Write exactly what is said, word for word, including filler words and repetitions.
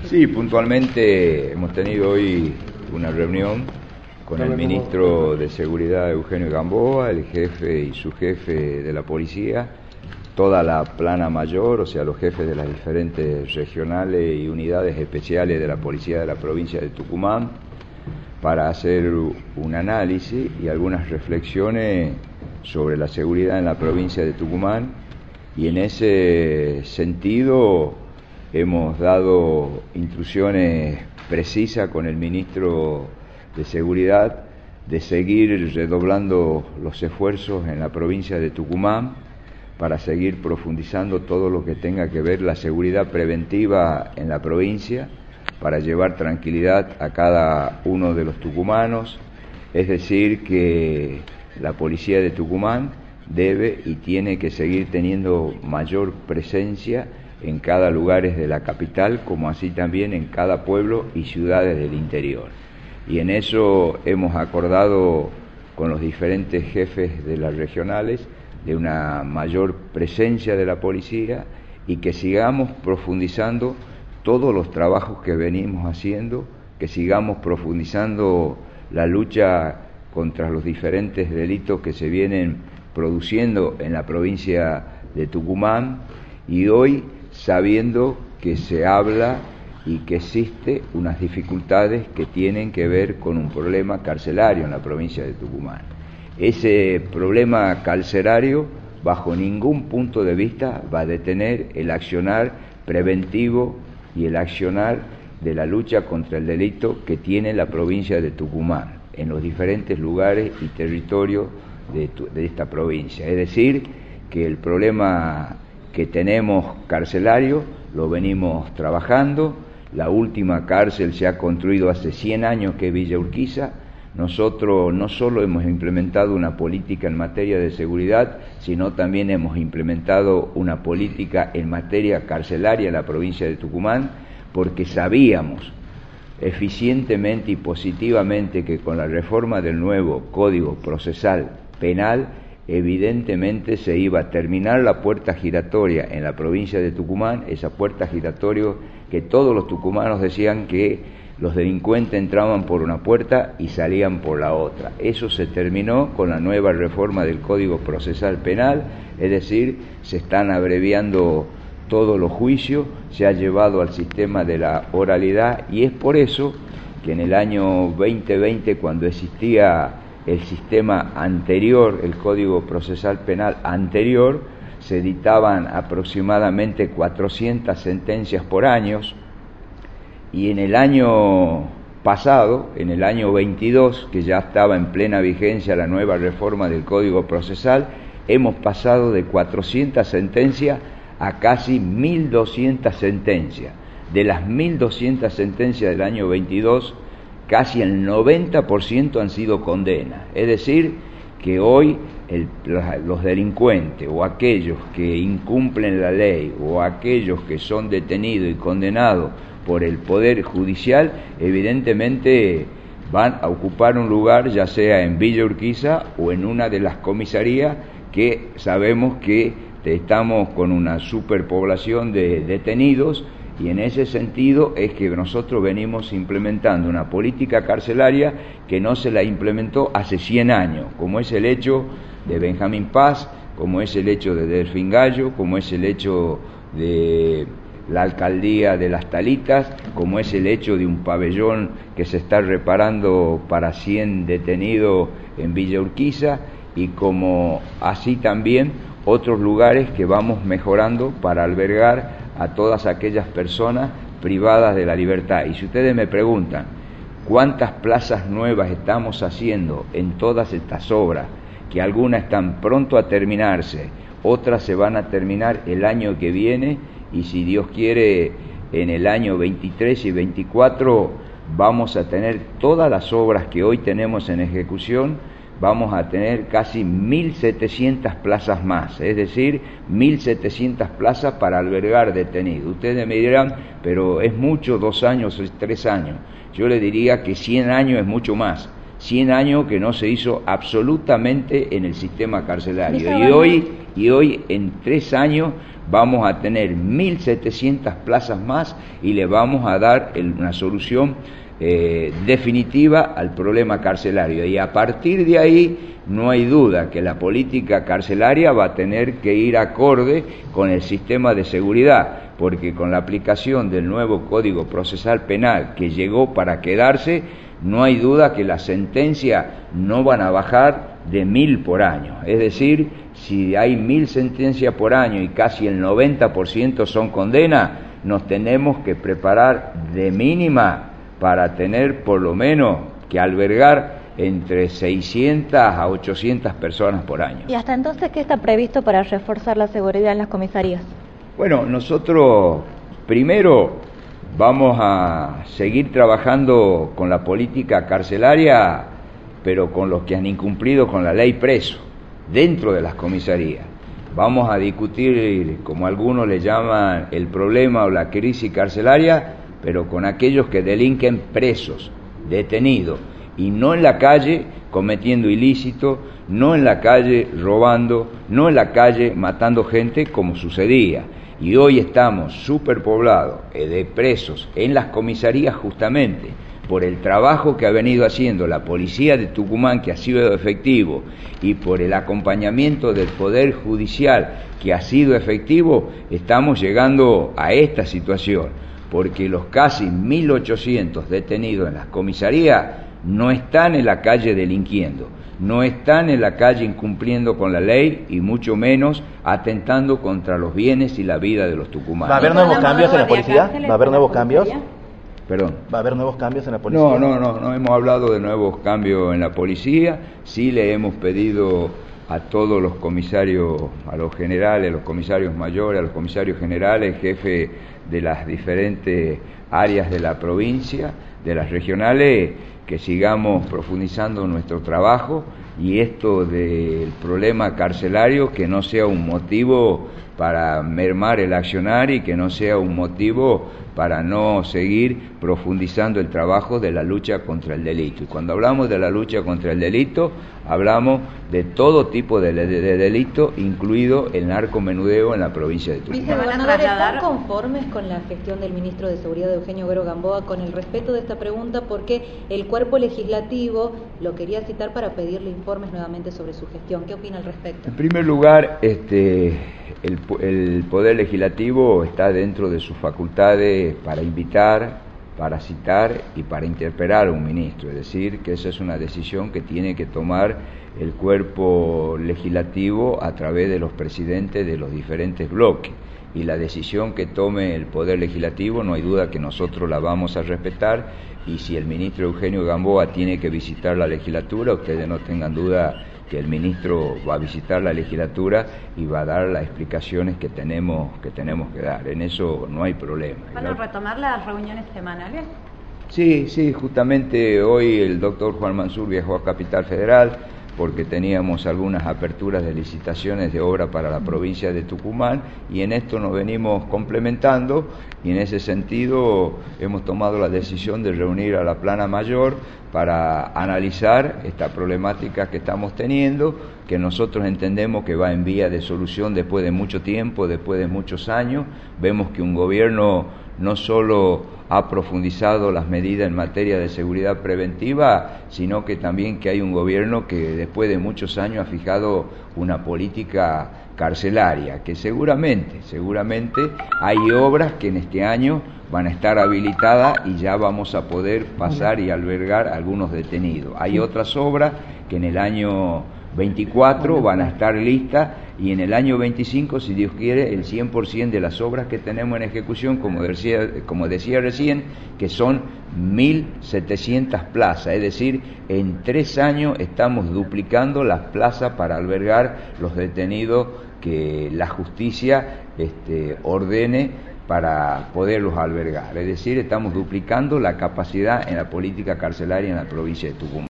Sí, puntualmente hemos tenido hoy una reunión con el ministro de Seguridad, Eugenio Gamboa, el jefe y su jefe de la policía, toda la plana mayor, o sea, los jefes de las diferentes regionales y unidades especiales de la policía de la provincia de Tucumán, para hacer un análisis y algunas reflexiones sobre la seguridad en la provincia de Tucumán, y en ese sentido hemos dado instrucciones precisas con el ministro de Seguridad de seguir redoblando los esfuerzos en la provincia de Tucumán para seguir profundizando todo lo que tenga que ver la seguridad preventiva en la provincia, para llevar tranquilidad a cada uno de los tucumanos. Es decir, que la policía de Tucumán debe y tiene que seguir teniendo mayor presencia en cada lugar de la capital, como así también en cada pueblo y ciudades del interior. Y en eso hemos acordado con los diferentes jefes de las regionales de una mayor presencia de la policía y que sigamos profundizando todos los trabajos que venimos haciendo, que sigamos profundizando la lucha contra los diferentes delitos que se vienen produciendo en la provincia de Tucumán, y hoy sabiendo que se habla y que existe unas dificultades que tienen que ver con un problema carcelario en la provincia de Tucumán. Ese problema carcelario bajo ningún punto de vista va a detener el accionar preventivo y el accionar de la lucha contra el delito que tiene la provincia de Tucumán en los diferentes lugares y territorios de, tu, de esta provincia. Es decir, que el problema que tenemos carcelario lo venimos trabajando. La última cárcel se ha construido hace cien años, que es Villa Urquiza. Nosotros no solo hemos implementado una política en materia de seguridad, sino también hemos implementado una política en materia carcelaria en la provincia de Tucumán, porque sabíamos eficientemente y positivamente que con la reforma del nuevo Código Procesal Penal, evidentemente se iba a terminar la puerta giratoria en la provincia de Tucumán, esa puerta giratoria que todos los tucumanos decían que los delincuentes entraban por una puerta y salían por la otra. Eso se terminó con la nueva reforma del Código Procesal Penal, es decir, se están abreviando todos los juicios, se ha llevado al sistema de la oralidad, y es por eso que en el año veinte veinte, cuando existía el sistema anterior, el Código Procesal Penal anterior, se dictaban aproximadamente cuatrocientas sentencias por año, y en el año pasado, en el año veintidós, que ya estaba en plena vigencia la nueva reforma del Código Procesal, hemos pasado de cuatrocientas sentencias a casi mil doscientas sentencias. De las mil doscientas sentencias del año veintidós, casi el noventa por ciento han sido condenas. Es decir, que hoy el, los delincuentes o aquellos que incumplen la ley o aquellos que son detenidos y condenados por el Poder Judicial, evidentemente van a ocupar un lugar, ya sea en Villa Urquiza o en una de las comisarías, que sabemos que estamos con una superpoblación de detenidos, y en ese sentido es que nosotros venimos implementando una política carcelaria que no se la implementó hace cien años, como es el hecho de Benjamín Paz, como es el hecho de Delfín Gallo, como es el hecho de la alcaldía de Las Talitas, como es el hecho de un pabellón que se está reparando para cien detenidos en Villa Urquiza, y como así también otros lugares que vamos mejorando para albergar a todas aquellas personas privadas de la libertad. Y si ustedes me preguntan cuántas plazas nuevas estamos haciendo en todas estas obras, que algunas están pronto a terminarse, otras se van a terminar el año que viene, y si Dios quiere en el año veintitrés y veinticuatro vamos a tener todas las obras que hoy tenemos en ejecución, vamos a tener casi mil setecientas plazas más, es decir, mil setecientas plazas para albergar detenidos. Ustedes me dirán, pero es mucho, dos años, tres años. Yo le diría que cien años es mucho más. cien años que no se hizo absolutamente en el sistema carcelario. Y hoy, y hoy en tres años vamos a tener mil setecientas plazas más y le vamos a dar el, una solución eh, definitiva al problema carcelario. Y a partir de ahí no hay duda que la política carcelaria va a tener que ir acorde con el sistema de seguridad, porque con la aplicación del nuevo Código Procesal Penal que llegó para quedarse, no hay duda que las sentencias no van a bajar de mil por año. Es decir, si hay mil sentencias por año y casi el noventa por ciento son condenas, nos tenemos que preparar de mínima para tener por lo menos que albergar entre seiscientas a ochocientas personas por año. ¿Y hasta entonces qué está previsto para reforzar la seguridad en las comisarías? Bueno, nosotros primero vamos a seguir trabajando con la política carcelaria, pero con los que han incumplido con la ley preso, dentro de las comisarías. Vamos a discutir, como algunos le llaman, el problema o la crisis carcelaria, pero con aquellos que delinquen presos, detenidos, y no en la calle cometiendo ilícitos, no en la calle robando, no en la calle matando gente como sucedía. Y hoy estamos superpoblados de presos en las comisarías justamente por el trabajo que ha venido haciendo la policía de Tucumán, que ha sido efectivo, y por el acompañamiento del Poder Judicial, que ha sido efectivo, estamos llegando a esta situación, porque los casi mil ochocientos detenidos en las comisarías no están en la calle delinquiendo, no están en la calle incumpliendo con la ley y mucho menos atentando contra los bienes y la vida de los tucumanos. ¿Va a haber nuevos cambios en la policía? ¿Va a haber nuevos cambios? Perdón. ¿Va a haber nuevos cambios en la policía? No, no, no, no hemos hablado de nuevos cambios en la policía. Sí le hemos pedido a todos los comisarios, a los generales, a los comisarios mayores, a los comisarios generales, jefes de las diferentes áreas de la provincia, de las regionales, que sigamos profundizando nuestro trabajo, y esto del problema carcelario que no sea un motivo para mermar el accionar y que no sea un motivo para no seguir profundizando el trabajo de la lucha contra el delito. Y cuando hablamos de la lucha contra el delito, hablamos de todo tipo de, de, de delito, incluido el narcomenudeo en la provincia de Tucumán. Vicegobernador, ¿están conformes con la gestión del ministro de Seguridad, Eugenio Guero Gamboa, con el respeto de esta pregunta? Porque el cuerpo legislativo lo quería citar para pedirle informes nuevamente sobre su gestión. ¿Qué opina al respecto? En primer lugar, este, el, el Poder Legislativo está dentro de sus facultades para invitar, para citar y para interpelar a un ministro, es decir, que esa es una decisión que tiene que tomar el cuerpo legislativo a través de los presidentes de los diferentes bloques, y la decisión que tome el Poder Legislativo no hay duda que nosotros la vamos a respetar, y si el ministro Eugenio Gamboa tiene que visitar la legislatura, ustedes no tengan duda que el ministro va a visitar la legislatura y va a dar las explicaciones que tenemos que tenemos que dar. En eso no hay problema. ¿Van a retomar las reuniones semanales? Sí, sí, justamente hoy el doctor Juan Mansur viajó a Capital Federal porque teníamos algunas aperturas de licitaciones de obra para la provincia de Tucumán, y en esto nos venimos complementando, y en ese sentido hemos tomado la decisión de reunir a la plana mayor para analizar esta problemática que estamos teniendo, que nosotros entendemos que va en vía de solución después de mucho tiempo, después de muchos años. Vemos que un gobierno no solo ha profundizado las medidas en materia de seguridad preventiva, sino que también que hay un gobierno que después de muchos años ha fijado una política carcelaria, que seguramente, seguramente hay obras que en este año van a estar habilitadas y ya vamos a poder pasar y albergar a algunos detenidos. Hay otras obras que en el año veinticuatro van a estar listas, y en el año veinticinco, si Dios quiere, el cien por ciento de las obras que tenemos en ejecución, como decía, como decía recién, que son mil setecientas plazas, es decir, en tres años estamos duplicando las plazas para albergar los detenidos que la justicia este, ordene para poderlos albergar. Es decir, estamos duplicando la capacidad en la política carcelaria en la provincia de Tucumán.